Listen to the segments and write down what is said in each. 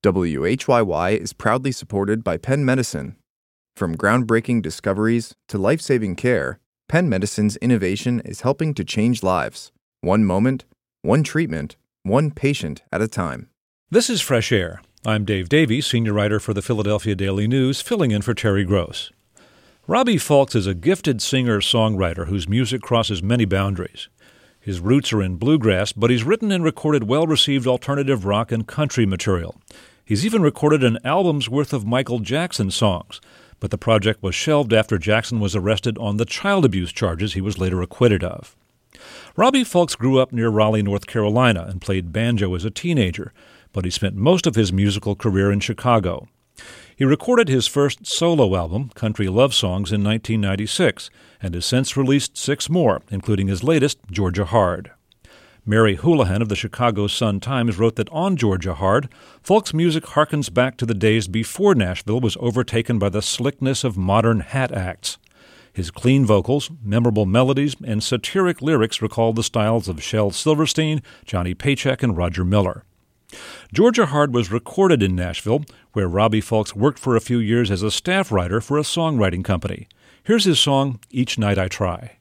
WHYY is proudly supported by Penn Medicine. From groundbreaking discoveries to life-saving care, Penn Medicine's innovation is helping to change lives. One moment, one treatment, one patient at a time. This is Fresh Air. I'm Dave Davies, senior writer for the Philadelphia Daily News, filling in for Terry Gross. Robbie Fulks is a gifted singer-songwriter whose music crosses many boundaries. His roots are in bluegrass, but he's written and recorded well-received alternative rock and country material. He's even recorded an album's worth of Michael Jackson songs, but the project was shelved after Jackson was arrested on the child abuse charges he was later acquitted of. Robbie Fulks grew up near Raleigh, North Carolina, and played banjo as a teenager, but he spent most of his musical career in Chicago. He recorded his first solo album, Country Love Songs, in 1996, and has since released 6 more, including his latest, Georgia Hard. Mary Houlihan of the Chicago Sun-Times wrote that on Georgia Hard, Fulks' music harkens back to the days before Nashville was overtaken by the slickness of modern hat acts. His clean vocals, memorable melodies, and satiric lyrics recall the styles of Shel Silverstein, Johnny Paycheck, and Roger Miller. Georgia Hard was recorded in Nashville, where Robbie Fulks worked for a few years as a staff writer for a songwriting company. Here's his song, Each Night I Try.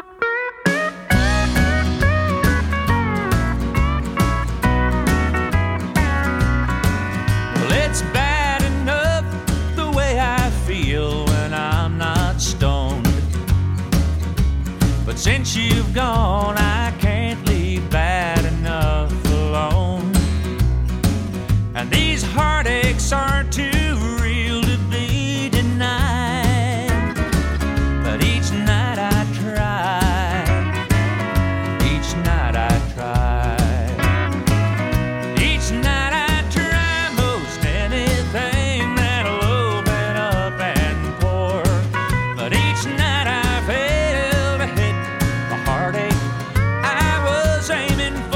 Well, it's bad enough the way I feel when I'm not stoned. But since you've gone, I can't leave bad enough alone. And these heartaches are too real to be denied. But each night I try. Each night I try. Each night I try most anything that'll open up and pour. But each night I fail to hit the heartache I was aiming for.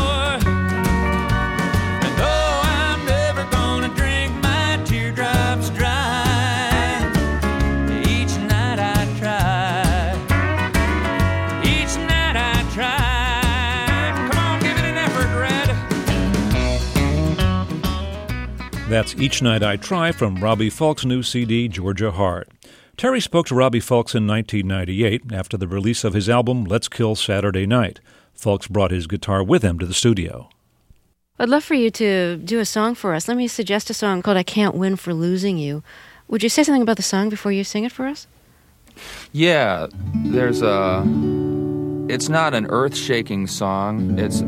That's Each Night I Try from Robbie Fulks' new CD, Georgia Hard. Terry spoke to Robbie Fulks in 1998 after the release of his album, Let's Kill Saturday Night. Fulks brought his guitar with him to the studio. I'd love for you to do a song for us. Let me suggest a song called I Can't Win for Losing You. Would you say something about the song before you sing it for us? Yeah, there's a... It's not an earth-shaking song. It's,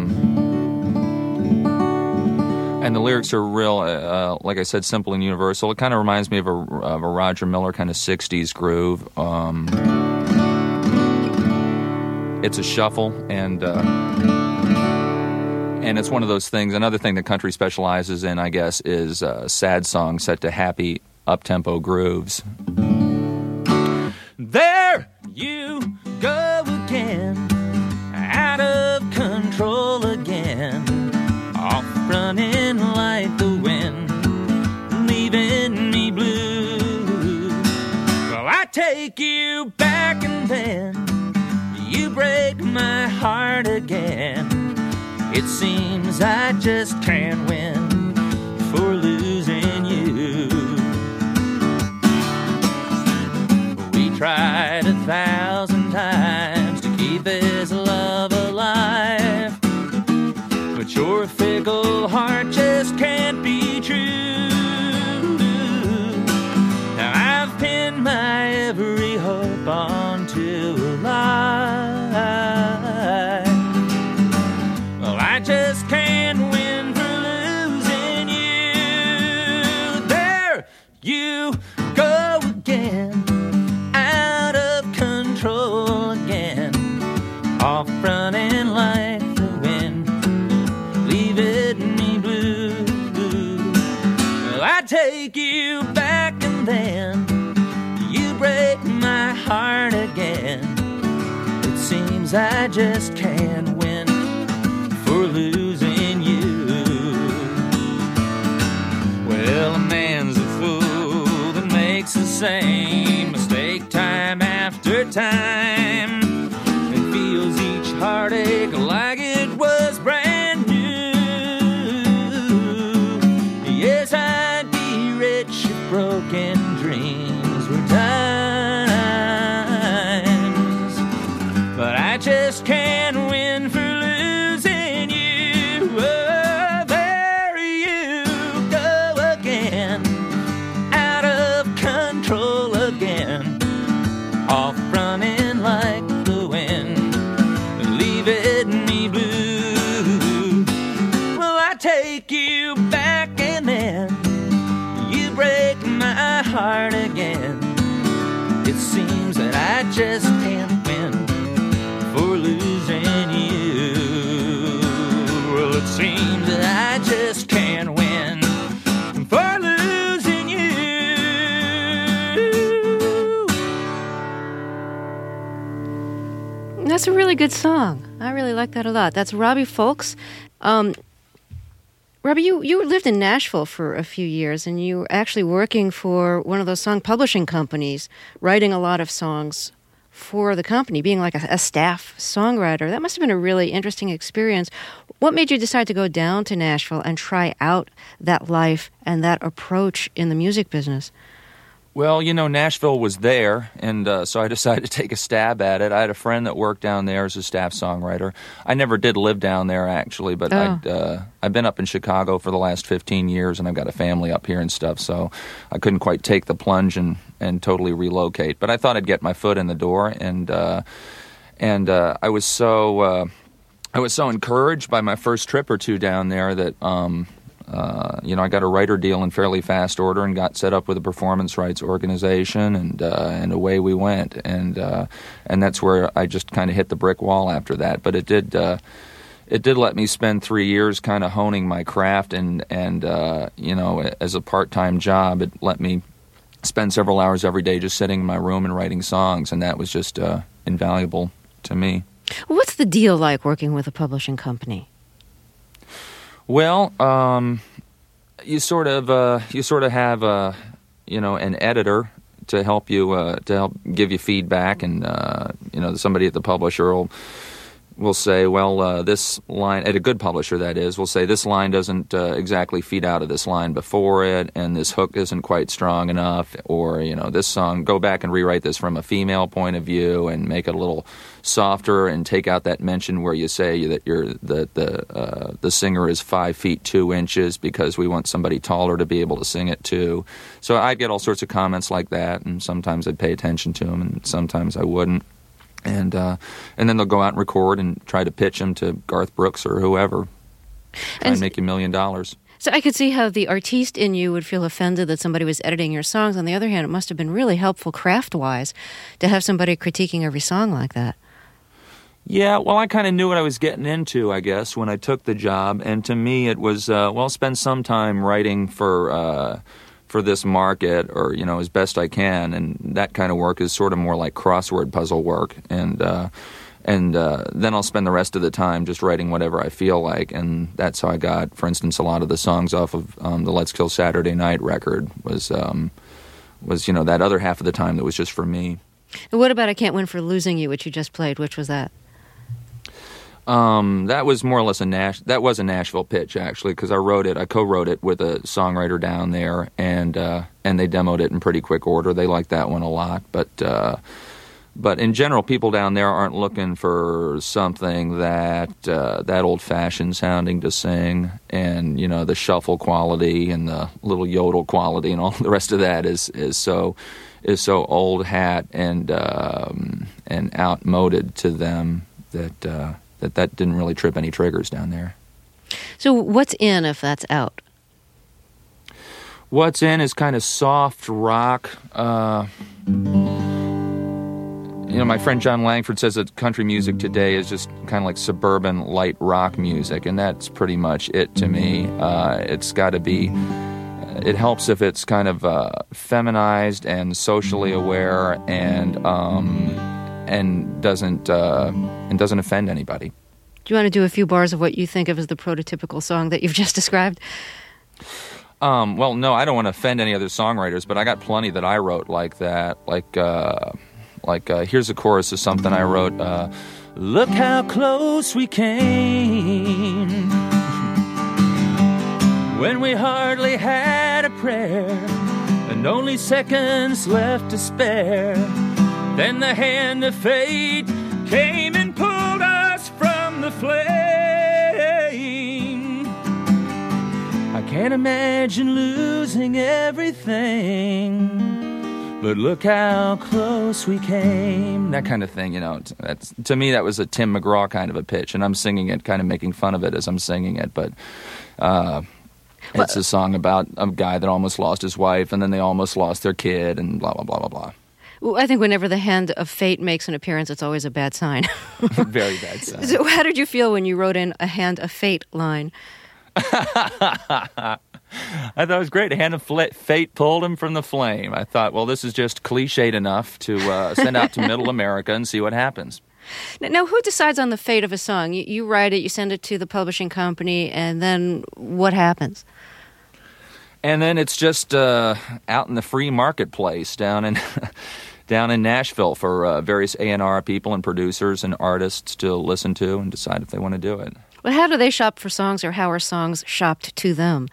and the lyrics are real, like I said, simple and universal. It kind of reminds me of a Roger Miller kind of 60s groove. It's a shuffle, and it's one of those things. Another thing that country specializes in, I guess, is sad songs set to happy, up-tempo grooves. There you go again, out of control again. Off running like the wind, leaving me blue. Well, I take you back and then you break my heart again. It seems I just can't win for losing you. We tried 1,000 times to keep this love alive, but your fickle heart just can't be true. Now I've pinned my every hope onto a lie. Well, I just can't win for losing you. There you go again, out of control again, off running like the wind, leaving me blue. Well, I take you back and then you break my heart again. It seems I just can't win for losing you. Well, a man's a fool that makes the same mistake time after time, and feels each heartache like it was brand new. That's a really good song. I really like that a lot. That's Robbie Fulks. Robbie, you lived in Nashville for a few years, and you were actually working for one of those song publishing companies, writing a lot of songs for the company, being like a staff songwriter. That must have been a really interesting experience. What made you decide to go down to Nashville and try out that life and that approach in the music business? Well, Nashville was there, and so I decided to take a stab at it. I had a friend that worked down there as a staff songwriter. I never did live down there, actually, but I've been up in Chicago for the last 15 years, and I've got a family up here and stuff, so I couldn't quite take the plunge and totally relocate. But I thought I'd get my foot in the door, and I was so encouraged by my first trip or two down there that I got a writer deal in fairly fast order and got set up with a performance rights organization, and away we went. And that's where I just kind of hit the brick wall after that. But it did let me spend 3 years kind of honing my craft, and as a part-time job, it let me spend several hours every day just sitting in my room and writing songs, and that was just invaluable to me. What's the deal like working with a publishing company? Well, you sort of have an editor to help give you feedback, and somebody at the publisher will say, well, this line, at a good publisher that is, will say this line doesn't exactly feed out of this line before it, and this hook isn't quite strong enough, or this song, go back and rewrite this from a female point of view and make it a little softer, and take out that mention where you say that the singer is 5 feet 2 inches because we want somebody taller to be able to sing it too. So I'd get all sorts of comments like that, and sometimes I'd pay attention to them, and sometimes I wouldn't. And then they'll go out and record and try to pitch them to Garth Brooks or whoever, try and make $1 million. So I could see how the artiste in you would feel offended that somebody was editing your songs. On the other hand, it must have been really helpful craft-wise to have somebody critiquing every song like that. Yeah, well, I kind of knew what I was getting into, I guess, when I took the job. And to me, it was, spend some time writing for this market, or as best I can, and that kind of work is sort of more like crossword puzzle work, and then I'll spend the rest of the time just writing whatever I feel like, and that's how I got, for instance, a lot of the songs off of the Let's Kill Saturday Night record was that other half of the time that was just for me. And what about I Can't Win for Losing You, which you just played? Which was that? That was more or less a Nashville pitch, actually, because I co-wrote it with a songwriter down there, and they demoed it in pretty quick order. They liked that one a lot, but in general, people down there aren't looking for something that old-fashioned sounding to sing, and the shuffle quality and the little yodel quality and all the rest of that is so old hat and outmoded to them that didn't really trip any triggers down there. So what's in if that's out? What's in is kind of soft rock. My friend John Langford says that country music today is just kind of like suburban light rock music, and that's pretty much it to me. It's got to be... It helps if it's kind of feminized and socially aware and doesn't offend anybody. Do you want to do a few bars of what you think of as the prototypical song that you've just described? Well, no, I don't want to offend any other songwriters, but I got plenty that I wrote like that. Like here's a chorus of something I wrote. Look how close we came when we hardly had a prayer and only seconds left to spare. Then the hand of fate came and pulled us from the flame. I can't imagine losing everything, but look how close we came. That kind of thing, that's, to me, that was a Tim McGraw kind of a pitch, and I'm singing it, kind of making fun of it as I'm singing it, but it's a song about a guy that almost lost his wife, and then they almost lost their kid, and blah, blah, blah, blah, blah. Well, I think whenever the hand of fate makes an appearance, it's always a bad sign. Very bad sign. So how did you feel when you wrote in a hand of fate line? I thought it was great. A hand of fate pulled him from the flame. I thought, well, this is just cliched enough to send out to middle America and see what happens. Now, who decides on the fate of a song? You write it, you send it to the publishing company, and then what happens? And then it's just out in the free marketplace down in down in Nashville for various A&R people and producers and artists to listen to and decide if they want to do it. Well, how do they shop for songs, or how are songs shopped to them?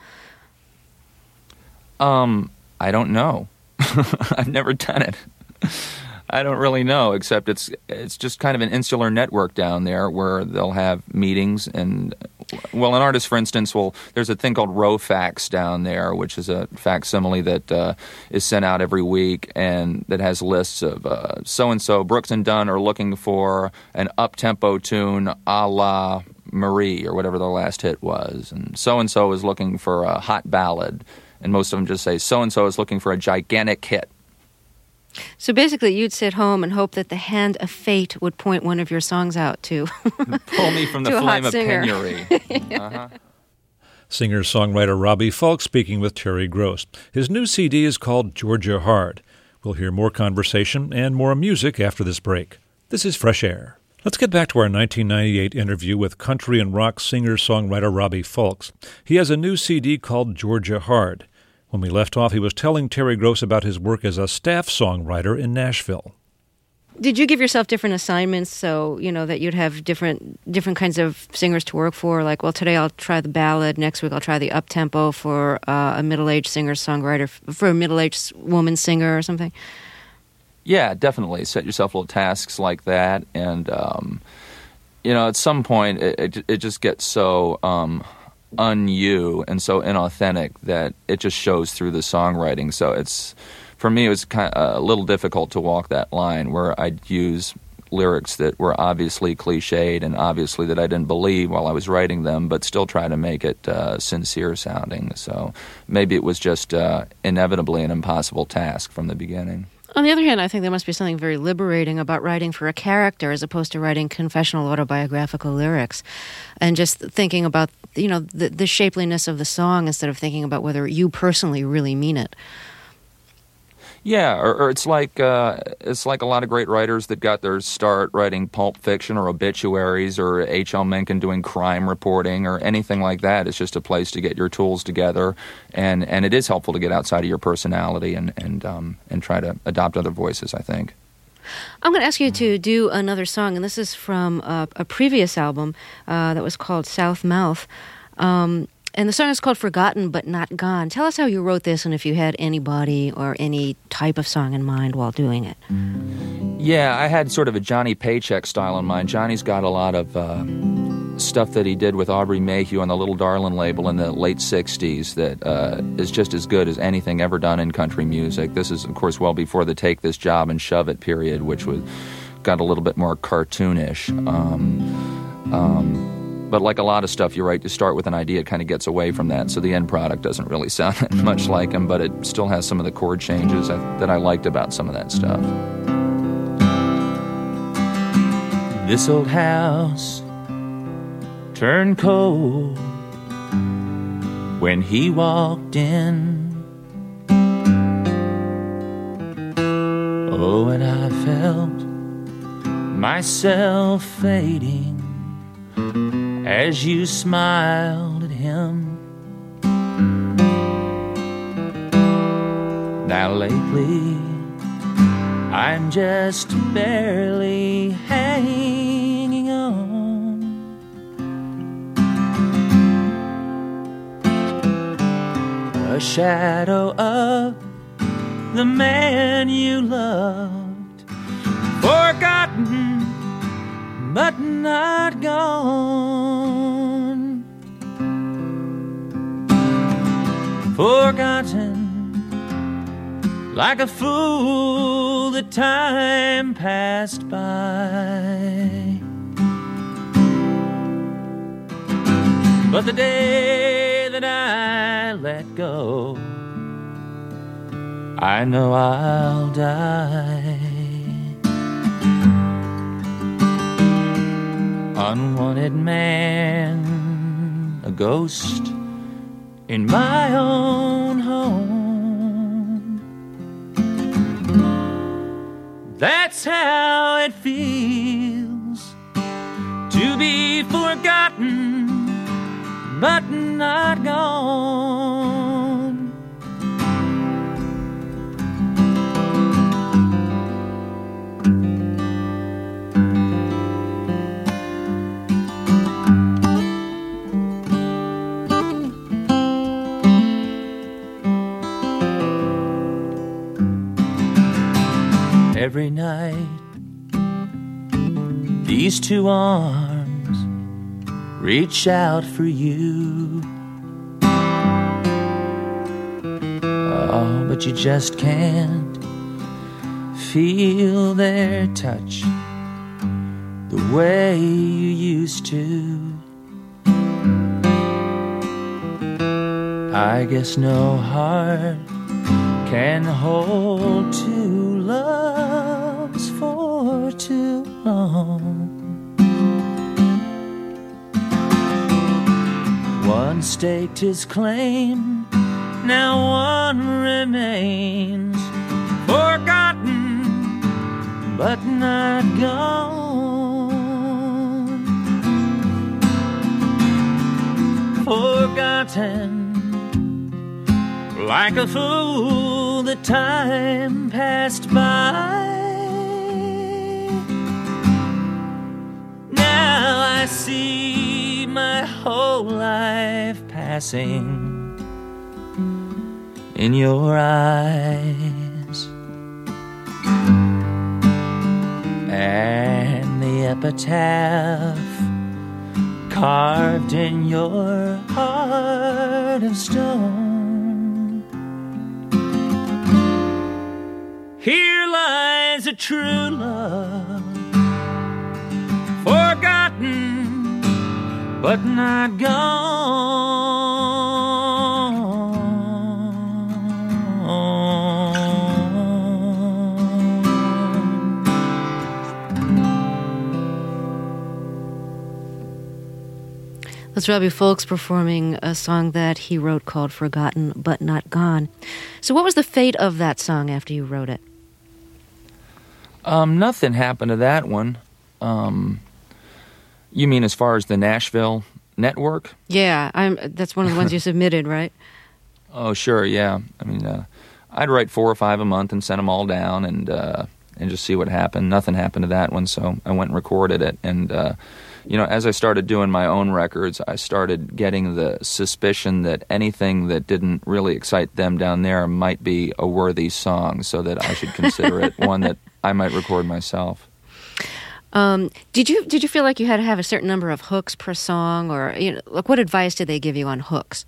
I don't know. I've never done it. I don't really know, except it's just kind of an insular network down there where they'll have meetings and, well, an artist, for instance, there's a thing called Rofax down there, which is a facsimile that is sent out every week and that has lists of so-and-so, Brooks and Dunn are looking for an up-tempo tune a la Marie or whatever their last hit was, and so-and-so is looking for a hot ballad, and most of them just say so-and-so is looking for a gigantic hit. So basically, you'd sit home and hope that the hand of fate would point one of your songs out to pull me from the flame of penury. Uh-huh. Singer-songwriter Robbie Fulks speaking with Terry Gross. His new CD is called Georgia Hard. We'll hear more conversation and more music after this break. This is Fresh Air. Let's get back to our 1998 interview with country and rock singer-songwriter Robbie Fulks. He has a new CD called Georgia Hard. When we left off, he was telling Terry Gross about his work as a staff songwriter in Nashville. Did you give yourself different assignments so, that you'd have different kinds of singers to work for? Like, well, today I'll try the ballad. Next week I'll try the up-tempo for a middle-aged singer-songwriter, for a middle-aged woman singer or something? Yeah, definitely. Set yourself little tasks like that. And, at some point it just gets so un-you and so inauthentic that it just shows through the songwriting. So for me, it was kind of a little difficult to walk that line where I'd use lyrics that were obviously cliched and obviously that I didn't believe while I was writing them, but still try to make it sincere sounding. So maybe it was just inevitably an impossible task from the beginning. On the other hand, I think there must be something very liberating about writing for a character as opposed to writing confessional autobiographical lyrics and just thinking about, the shapeliness of the song instead of thinking about whether you personally really mean it. Yeah, or it's like a lot of great writers that got their start writing pulp fiction or obituaries or H.L. Mencken doing crime reporting or anything like that. It's just a place to get your tools together, and it is helpful to get outside of your personality and try to adopt other voices, I think. I'm going to ask you to do another song, and this is from a previous album that was called South Mouth. And the song is called Forgotten But Not Gone. Tell us how you wrote this and if you had anybody or any type of song in mind while doing it. Yeah, I had sort of a Johnny Paycheck style in mind. Johnny's got a lot of stuff that he did with Aubrey Mayhew on the Little Darlin' label in the late 60s that is just as good as anything ever done in country music. This is, of course, well before the Take This Job and Shove It period, which got a little bit more cartoonish. But like a lot of stuff, you're right, you start with an idea, it kind of gets away from that, so the end product doesn't really sound that much like him, but it still has some of the chord changes that I liked about some of that stuff. This old house turned cold when he walked in. Oh, and I felt myself fading as you smiled at him. Now lately, I'm just barely hanging on. A shadow of the man you loved, forgotten but not gone. Forgotten like a fool, the time passed by. But the day that I let go, I know I'll die. Unwanted man, a ghost in my own home. That's how it feels not gone. Every night, these two arms reach out for you. Oh, but you just can't feel their touch the way you used to. I guess no heart can hold two loves for too long. One staked his claim, now one remains, forgotten but not gone. Forgotten like a fool, the time passed by. Now I see my whole life passing in your eyes, and the epitaph carved in your heart of stone. Here lies a true love, forgotten but not gone. That's Robbie Fulks performing a song that he wrote called Forgotten But Not Gone. So what was the fate of that song after you wrote it? Nothing happened to that one. You mean as far as the Nashville network? Yeah, that's one of the ones you submitted, right? Oh, sure, yeah. I mean, I'd write 4 or 5 a month and send them all down and just see what happened. Nothing happened to that one, so I went and recorded it. And, as I started doing my own records, I started getting the suspicion that anything that didn't really excite them down there might be a worthy song, so that I should consider it one that I might record myself. Did you feel like you had to have a certain number of hooks per song, or like what advice did they give you on hooks?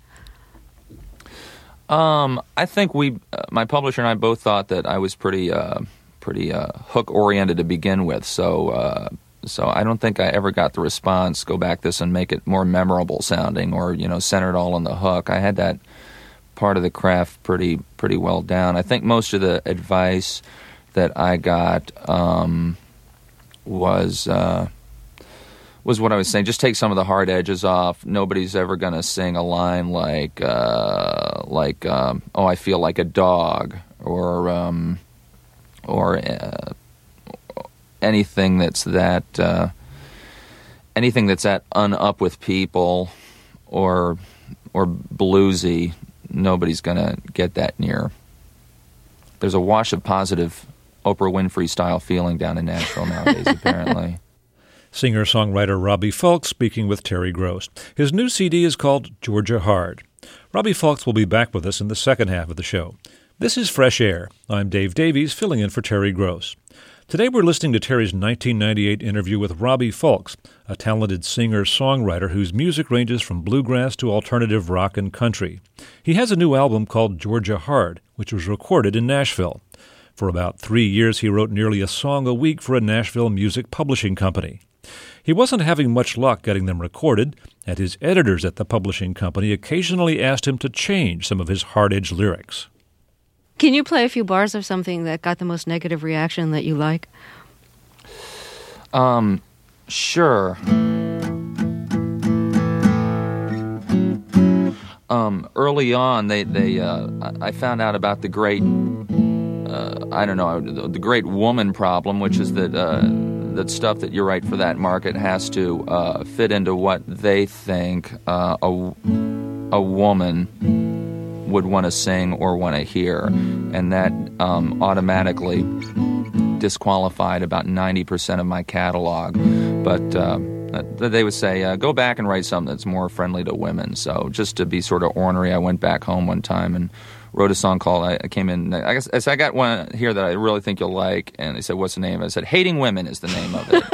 I think my publisher and I both thought that I was pretty hook oriented to begin with. So I don't think I ever got the response, go back this and make it more memorable sounding, or center it all on the hook. I had that part of the craft pretty well down. I think most of the advice that I got was what I was saying. Just take some of the hard edges off. Nobody's ever going to sing a line like "Oh, I feel like a dog," or anything that's that un-up with people or bluesy. Nobody's going to get that near. There's a wash of positive Oprah Winfrey-style feeling down in Nashville nowadays, apparently. Singer-songwriter Robbie Fulks speaking with Terry Gross. His new CD is called Georgia Hard. Robbie Fulks will be back with us in the second half of the show. This is Fresh Air. I'm Dave Davies, filling in for Terry Gross. Today we're listening to Terry's 1998 interview with Robbie Fulks, a talented singer-songwriter whose music ranges from bluegrass to alternative rock and country. He has a new album called Georgia Hard, which was recorded in Nashville. For about 3 years, he wrote nearly a song a week for a Nashville music publishing company. He wasn't having much luck getting them recorded, and his editors at the publishing company occasionally asked him to change some of his hard-edged lyrics. Can you play a few bars of something that got the most negative reaction that you like? Sure. Early on, I found out about the great, the great woman problem, which is that stuff that you write for that market has to fit into what they think a a woman would want to sing or want to hear, and that automatically disqualified about 90% of my catalog. But they would say, go back and write something that's more friendly to women. So just to be sort of ornery, I went back home one time and wrote a song called, I came in, I guess I got one here that I really think you'll like, and they said, what's the name? I said, Hating Women is the name of it.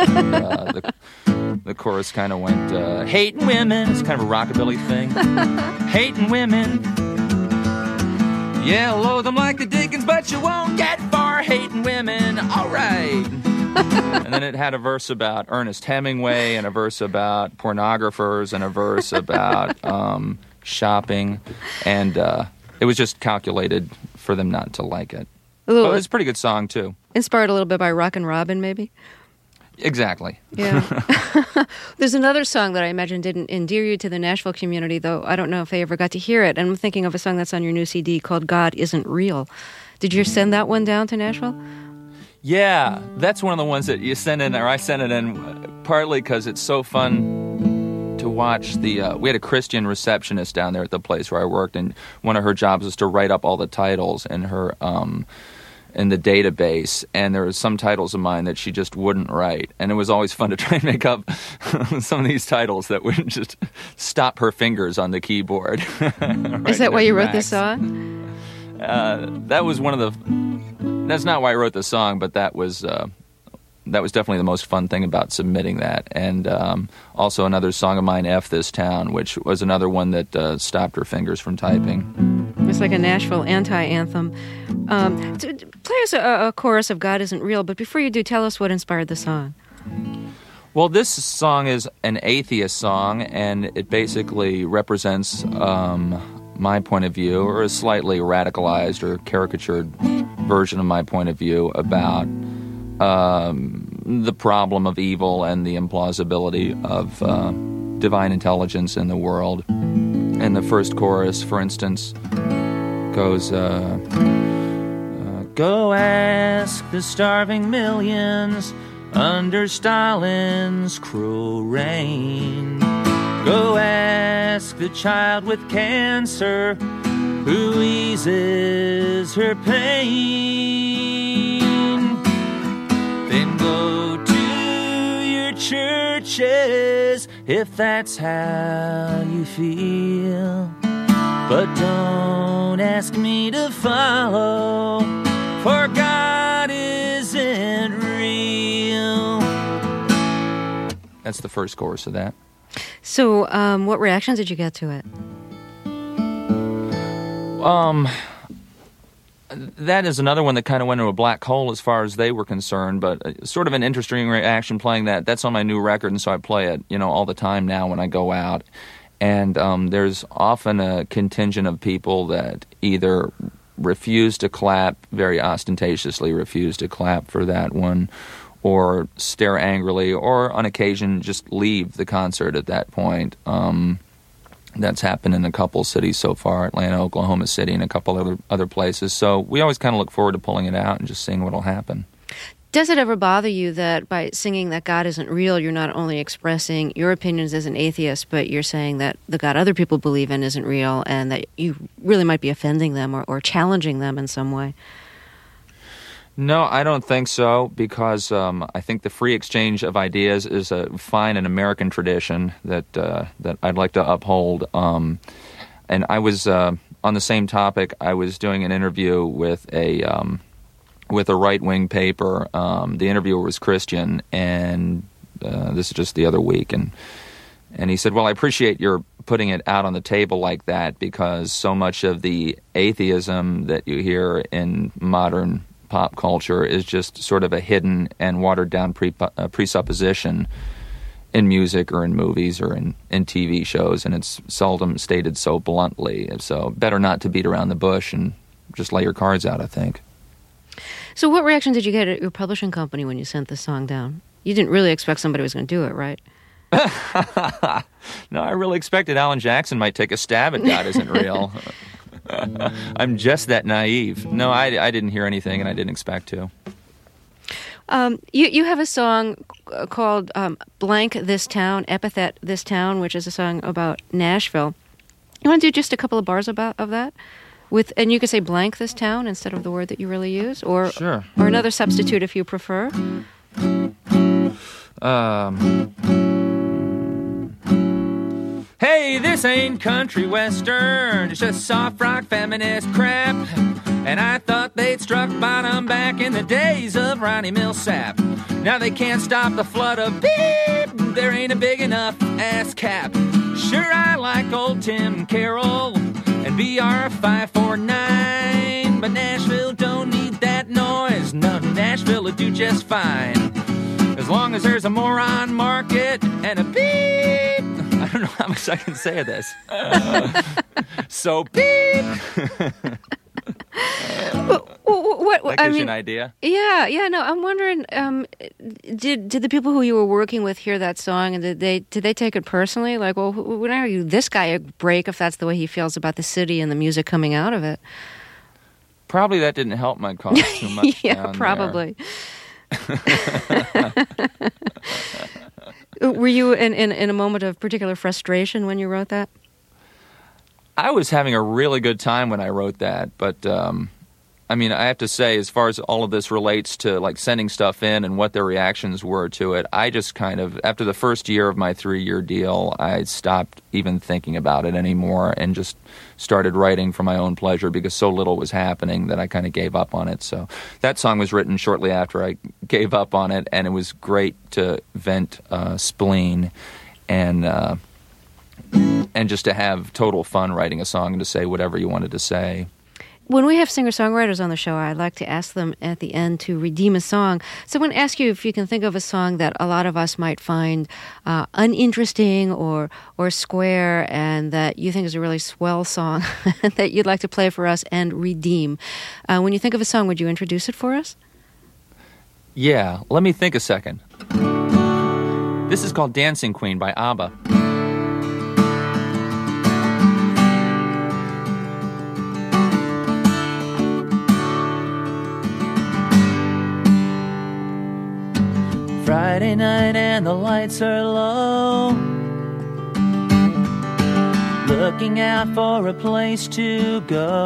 And, the chorus kind of went, hating women, it's kind of a rockabilly thing. Hating women, yeah, loathe them like the Dickens, but you won't get far hating women, all right. And then it had a verse about Ernest Hemingway, and a verse about pornographers, and a verse about shopping, and it was just calculated for them not to like it. But it's a pretty good song, too. Inspired a little bit by Rockin' Robin, maybe? Exactly. Yeah. There's another song that I imagine didn't endear you to the Nashville community, though I don't know if I ever got to hear it. And I'm thinking of a song that's on your new CD called God Isn't Real. Did you send that one down to Nashville? Yeah, that's one of the ones that you send in, or I sent it in, partly because it's so fun to watch we had a Christian receptionist down there at the place where I worked, and one of her jobs was to write up all the titles in her in the database, and there were some titles of mine that she just wouldn't write, and it was always fun to try and make up some of these titles that would just stop her fingers on the keyboard. Is that why you wrote this song? That was one of the... That's not why I wrote the song, but that was definitely the most fun thing about submitting that. And also another song of mine, F This Town, which was another one that stopped her fingers from typing. It's like a Nashville anti-anthem. Play us a chorus of God Isn't Real, but before you do, tell us what inspired the song. Well, this song is an atheist song, and it basically represents my point of view, or a slightly radicalized or caricatured version of my point of view about the problem of evil and the implausibility of divine intelligence in the world. And the first chorus, for instance, goes, go ask the starving millions under Stalin's cruel reign. Go ask the child with cancer who eases her pain. Then go to your churches if that's how you feel. But don't ask me to follow, for God isn't real. That's the first chorus of that. So, what reactions did you get to it? That is another one that kind of went into a black hole as far as they were concerned, but sort of an interesting reaction playing that. That's on my new record, and so I play it, all the time now when I go out. And there's often a contingent of people that either refuse to clap, very ostentatiously refuse to clap for that one, or stare angrily, or on occasion just leave the concert at that point. That's happened in a couple cities so far, Atlanta, Oklahoma City, and a couple other places. So we always kind of look forward to pulling it out and just seeing what will happen. Does it ever bother you that by singing that God isn't real, you're not only expressing your opinions as an atheist, but you're saying that the God other people believe in isn't real, and that you really might be offending them or challenging them in some way? No, I don't think so, because I think the free exchange of ideas is a fine and American tradition that I'd like to uphold. And I was on the same topic. I was doing an interview with a right-wing paper. The interviewer was Christian, and this is just the other week, and he said, "Well, I appreciate your putting it out on the table like that, because so much of the atheism that you hear in modern pop culture is just sort of a hidden and watered-down presupposition in music or in movies or in TV shows, and it's seldom stated so bluntly. So better not to beat around the bush and just lay your cards out, I think." So what reaction did you get at your publishing company when you sent the song down? You didn't really expect somebody was going to do it, right? No, I really expected Alan Jackson might take a stab at God Isn't Real. I'm just that naive. No, I didn't hear anything, and I didn't expect to. You have a song called Blank This Town, Epithet This Town, which is a song about Nashville. You want to do just a couple of bars of that? And you could say blank this town instead of the word that you really use, or Sure. or another substitute if you prefer. Hey, this ain't country western, it's just soft rock feminist crap. And I thought they'd struck bottom back in the days of Ronnie Millsap. Now they can't stop the flood of beep, there ain't a big enough ass cap. Sure, I like old Tim Carroll and BR 549, but Nashville don't need that noise. No, Nashville will do just fine, as long as there's a moron market and a beep. I don't know how much I can say of this. So beep. What That gives you an idea. Yeah. No, I'm wondering. Did the people who you were working with hear that song, and did they take it personally? Like, well, when are you this guy a break if that's the way he feels about the city and the music coming out of it? Probably that didn't help my cause too much. Yeah, down probably. Were you in a moment of particular frustration when you wrote that? I was having a really good time when I wrote that, but I mean, I have to say, as far as all of this relates to like sending stuff in and what their reactions were to it, I just kind of, after the first year of my 3-year deal, I stopped even thinking about it anymore and just started writing for my own pleasure because so little was happening that I kind of gave up on it. So that song was written shortly after I gave up on it, and it was great to vent spleen and just to have total fun writing a song and to say whatever you wanted to say. When we have singer-songwriters on the show, I'd like to ask them at the end to redeem a song. So I'm going to ask you if you can think of a song that a lot of us might find uninteresting or square, and that you think is a really swell song that you'd like to play for us and redeem. When you think of a song, would you introduce it for us? Yeah, let me think a second. This is called Dancing Queen by ABBA. Friday night and the lights are low, looking out for a place to go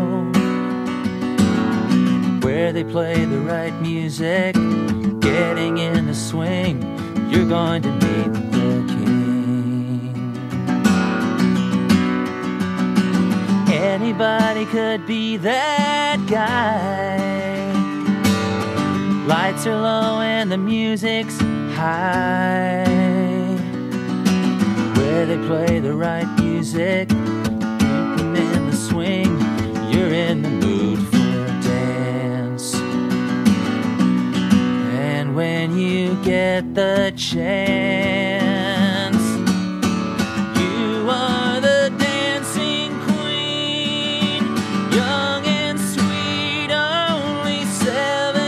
where they play the right music, getting in the swing, you're going to meet the king. Anybody could be that guy. Lights are low and the music's high, where they play the right music, keep them in the swing, you're in the mood for a dance. And when you get the chance, you are the dancing queen, young and sweet, only 17.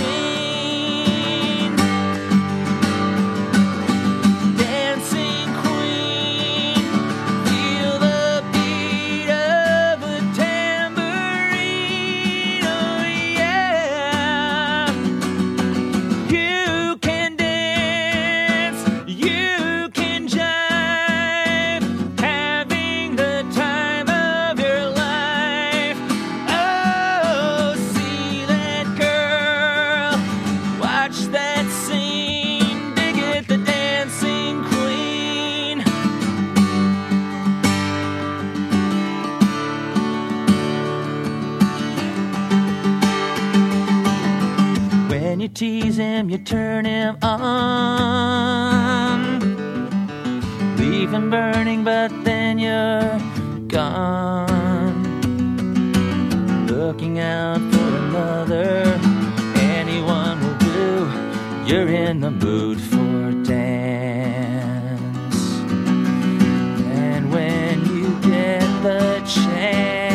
You tease him, you turn him on, leave him burning, but then you're gone, looking out for another, anyone will do, you're in the mood for dance. And when you get the chance,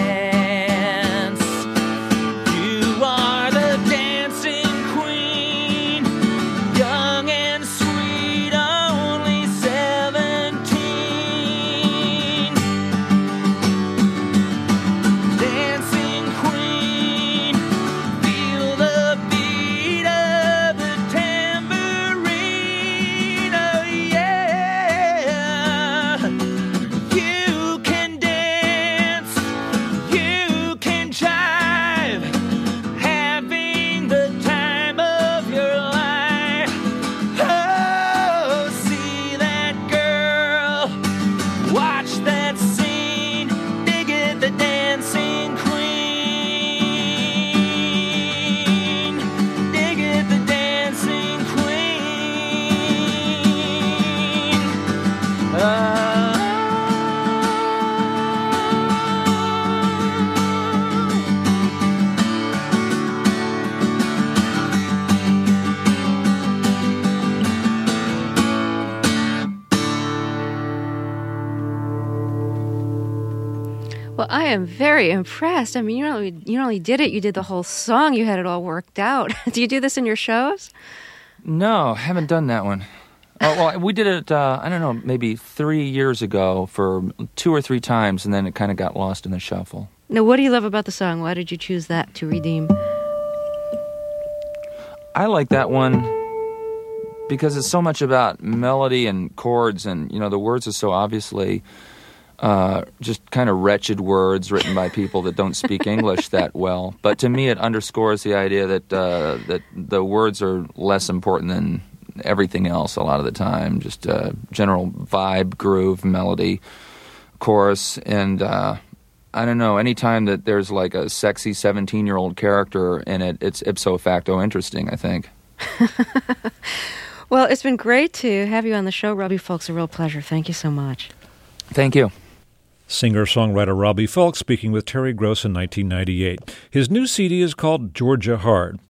Well, I am very impressed. I mean, you not only did it, you did the whole song. You had it all worked out. Do you do this in your shows? No, haven't done that one. Well, we did it, I don't know, maybe 3 years ago for 2 or 3 times, and then it kind of got lost in the shuffle. Now, what do you love about the song? Why did you choose that to redeem? I like that one because it's so much about melody and chords, and, the words are so obviously just kind of wretched words written by people that don't speak English that well. But to me, it underscores the idea that the words are less important than everything else a lot of the time. Just general vibe, groove, melody, chorus, and I don't know, anytime that there's like a sexy 17-year-old character in it, it's ipso facto interesting, I think. Well, it's been great to have you on the show, Robbie Fulks. A real pleasure. Thank you so much. Thank you. Singer-songwriter Robbie Fulks speaking with Terry Gross in 1998. His new CD is called Georgia Hard.